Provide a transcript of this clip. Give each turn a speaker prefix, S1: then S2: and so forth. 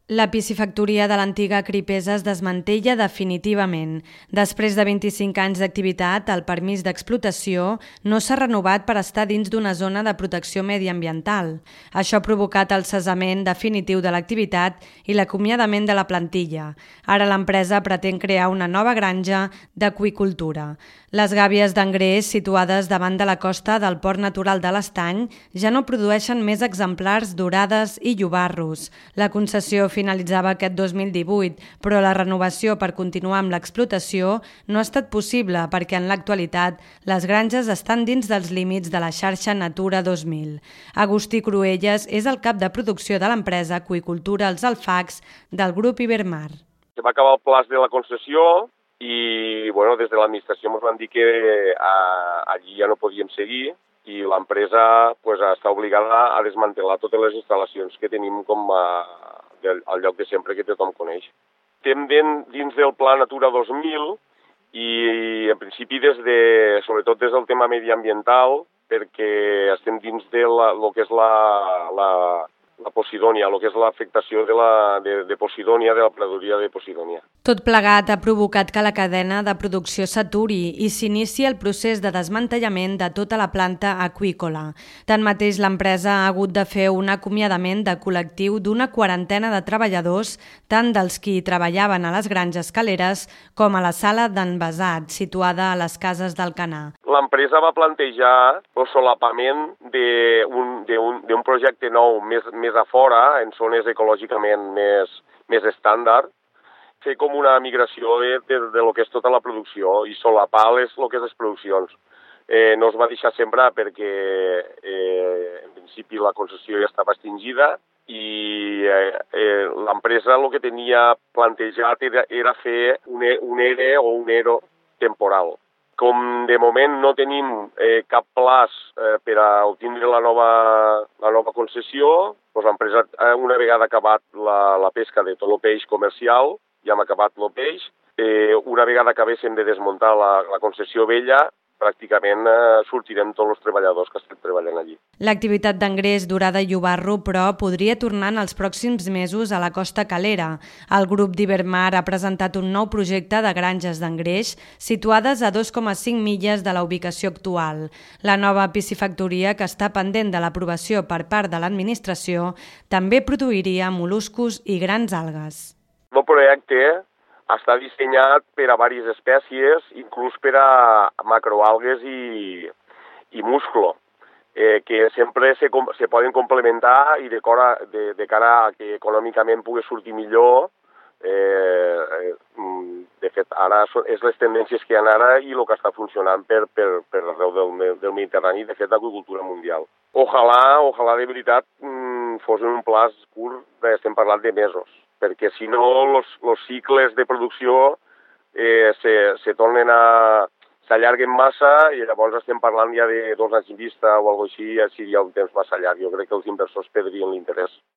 S1: La piscifactoria de l'antiga Cripesa es desmantella definitivament. Després de 25 anys d'activitat, el permís d'explotació no s'ha renovat per estar dins d'una zona de protecció mediambiental. Això ha provocat el cessament definitiu de l'activitat i l'acomiadament de la plantilla. Ara l'empresa pretén crear una nova granja d'aqüicultura. Les gàbies d'engreix situades davant de la costa del Port Natural de l'Estany ja no produeixen més exemplars dorades i llobarros. La concessió finalitzava aquest 2018, però la renovació per continuar amb l'explotació no ha estat possible perquè en l'actualitat les granges estan dins dels límits de la xarxa Natura 2000. Agustí Cruelles és el cap de producció de l'empresa Aqüicultura Els Alfacs del grup Ibermar.
S2: Se va acabar el plaç de la concessió i des de l'administració ens van dir que allí ja no podíem seguir i l'empresa està obligada a desmantellar totes les instal·lacions que tenim com al lloc de sempre que tothom coneix. Estem dins del Pla Natura 2000 i en principi sobretot des del tema mediambiental perquè estem dins de lo que és la Posidònia, el que és l'afectació de Posidònia, de la praderia de Posidònia.
S1: Tot plegat ha provocat que la cadena de producció s'aturi i s'inici el procés de desmantellament de tota la planta aqüícola. Tanmateix, l'empresa ha hagut de fer un acomiadament de col·lectiu d'una quarantena de treballadors, tant dels qui treballaven a les granges caleres com a la sala d'envasat, situada a les cases d'Alcanar.
S2: L'empresa va plantejar el solapament d'un projecte nou més a fora, en zones ecològicament més estàndard, fer com una migració de lo que és tota la producció i solapar el que és les produccions. No es va deixar sembrar perquè en principi la concessió ja estava extingida i l'empresa el que tenia plantejat era fer un ERE o un ERO temporal. Com de moment no tenim cap plaç per a obtenir la nova concessió, l'empresa, una vegada acabat la pesca de tot el peix comercial, ja hem acabat el peix, una vegada acabéssim de desmuntar la concessió vella, pràcticament sortirem tots els treballadors que estan treballant allí.
S1: L'activitat d'engreix, dorada i llobarro, però, podria tornar en els pròxims mesos a la costa calera. El grup d'Ibermar ha presentat un nou projecte de granges d'engreix situades a 2,5 milles de la ubicació actual. La nova piscifactoria, que està pendent de l'aprovació per part de l'administració, també produiria mol·luscos i grans algues.
S2: El projecte està dissenyat per a diverses espècies, inclús per a macroalgues i musclo, que sempre se poden complementar i de cara a que econòmicament pugui sortir millor. De fet, ara és les tendències que hi ha ara i el que està funcionant per arreu del Mediterrani, de fet, l'agricultura mundial. Ojalà de veritat fos en un plaç curt, estem parlant de mesos, perquè si no els cicles de producció s'allarguen massa i llavors estem parlant ja de 2 anys vista o alguna cosa així, ja seria un temps massa llarg. Jo crec que els inversors perdrien l'interès.